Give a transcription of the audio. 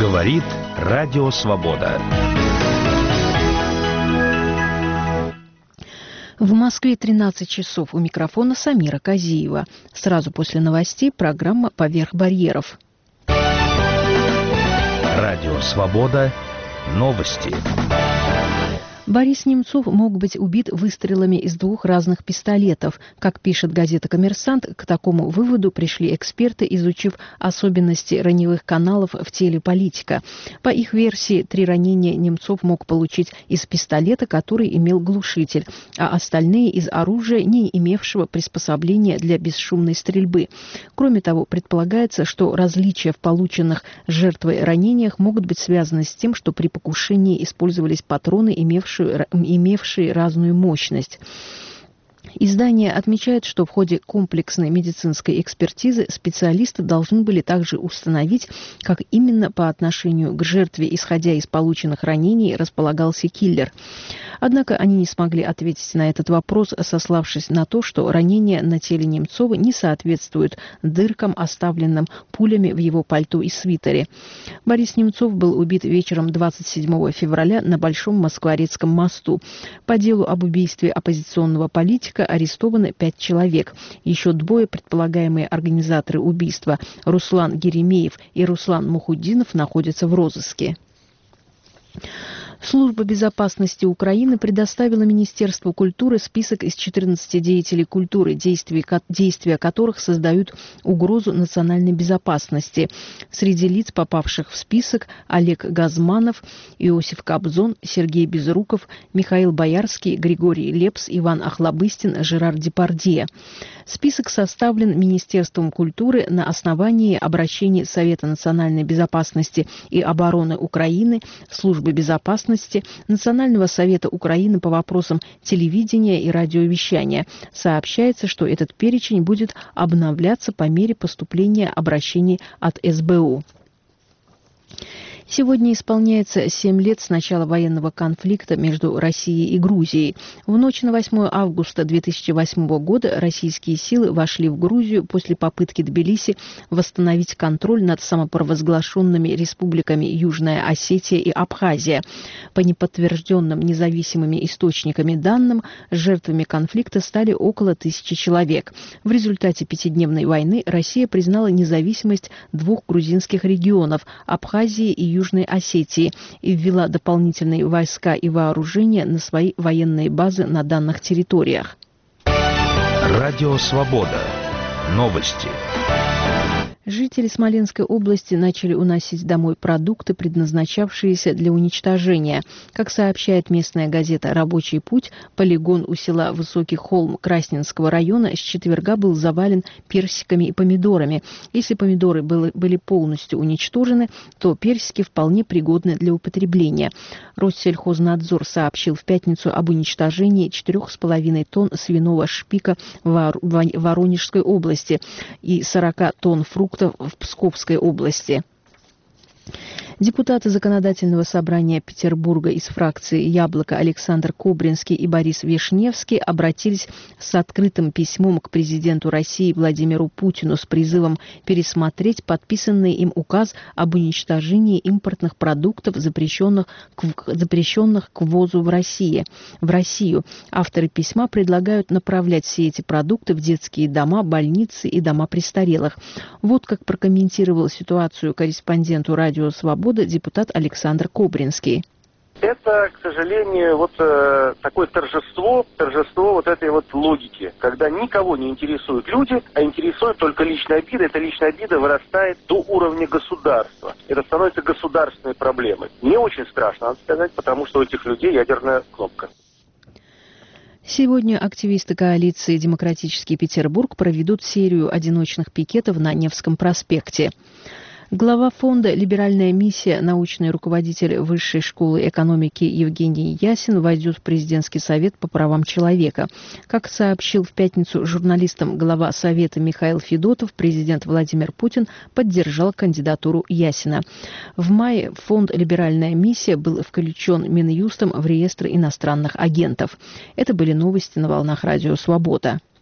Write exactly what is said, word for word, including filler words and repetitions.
Говорит Радио Свобода. В Москве тринадцать часов. У микрофона Самира Казиева. Сразу после новостей программа «Поверх барьеров». Радио Свобода. Новости. Борис Немцов мог быть убит выстрелами из двух разных пистолетов. Как пишет газета «Коммерсант», к такому выводу пришли эксперты, изучив особенности раневых каналов в теле политика. По их версии, три ранения Немцов мог получить из пистолета, который имел глушитель, а остальные из оружия, не имевшего приспособления для бесшумной стрельбы. Кроме того, предполагается, что различия в полученных жертвой ранениях могут быть связаны с тем, что при покушении использовались патроны, имевшие имевшие разную мощность. Издание отмечает, что в ходе комплексной медицинской экспертизы специалисты должны были также установить, как именно по отношению к жертве, исходя из полученных ранений, располагался киллер. Однако они не смогли ответить на этот вопрос, сославшись на то, что ранения на теле Немцова не соответствуют дыркам, оставленным пулями в его пальто и свитере. Борис Немцов был убит вечером двадцать седьмого февраля на Большом Москворецком мосту. По делу об убийстве оппозиционного политика арестованы пять человек. Еще двое, предполагаемые организаторы убийства, Руслан Геремеев и Руслан Мухуддинов, находятся в розыске. Служба безопасности Украины предоставила Министерству культуры список из четырнадцати деятелей культуры, действия, действия которых создают угрозу национальной безопасности. Среди лиц, попавших в список, Олег Газманов, Иосиф Кобзон, Сергей Безруков, Михаил Боярский, Григорий Лепс, Иван Охлобыстин, Жерар Депардье. Список составлен Министерством культуры на основании обращений Совета национальной безопасности и обороны Украины, Службы безопасности, Национального совета Украины по вопросам телевидения и радиовещания. Сообщается, что этот перечень будет обновляться по мере поступления обращений от эс бэ у. Сегодня исполняется семь лет с начала военного конфликта между Россией и Грузией. В ночь на восьмое августа две тысячи восьмого года российские силы вошли в Грузию после попытки Тбилиси восстановить контроль над самопровозглашенными республиками Южная Осетия и Абхазия. По неподтвержденным независимыми источниками данным, жертвами конфликта стали около тысячи человек. В результате пятидневной войны Россия признала независимость двух грузинских регионов – Абхазии и Южной Осетии и ввела дополнительные войска и вооружения на свои военные базы на данных территориях. Радио Свобода. Новости. Жители Смоленской области начали уносить домой продукты, предназначавшиеся для уничтожения. Как сообщает местная газета «Рабочий путь», полигон у села Высокий Холм Красненского района с четверга был завален персиками и помидорами. Если помидоры были, были полностью уничтожены, то персики вполне пригодны для употребления. Россельхознадзор сообщил в пятницу об уничтожении четырех с половиной тонн свиного шпика в Воронежской области и сорока тонн фруктов в Псковской области. Депутаты Законодательного собрания Петербурга из фракции «Яблоко» Александр Кобринский и Борис Вишневский обратились с открытым письмом к президенту России Владимиру Путину с призывом пересмотреть подписанный им указ об уничтожении импортных продуктов, запрещенных к, запрещенных к ввозу в, России, в Россию. Авторы письма предлагают направлять все эти продукты в детские дома, больницы и дома престарелых. Вот как прокомментировал ситуацию корреспонденту «Радио Свобода» депутат Александр Кобринский. Это, к сожалению, вот э, такое торжество, торжество вот этой вот логики, когда никого не интересуют люди, а интересует только личная обида. Эта личная обида вырастает до уровня государства. Это становится государственной проблемой. Мне очень страшно, надо сказать, потому что у этих людей ядерная кнопка. Сегодня активисты коалиции «Демократический Петербург» проведут серию одиночных пикетов на Невском проспекте. Глава фонда «Либеральная миссия», научный руководитель Высшей школы экономики Евгений Ясин войдет в президентский совет по правам человека. Как сообщил в пятницу журналистам глава Совета Михаил Федотов, президент Владимир Путин поддержал кандидатуру Ясина. В мае фонд «Либеральная миссия» был включен Минюстом в реестр иностранных агентов. Это были новости на волнах Радио Свобода.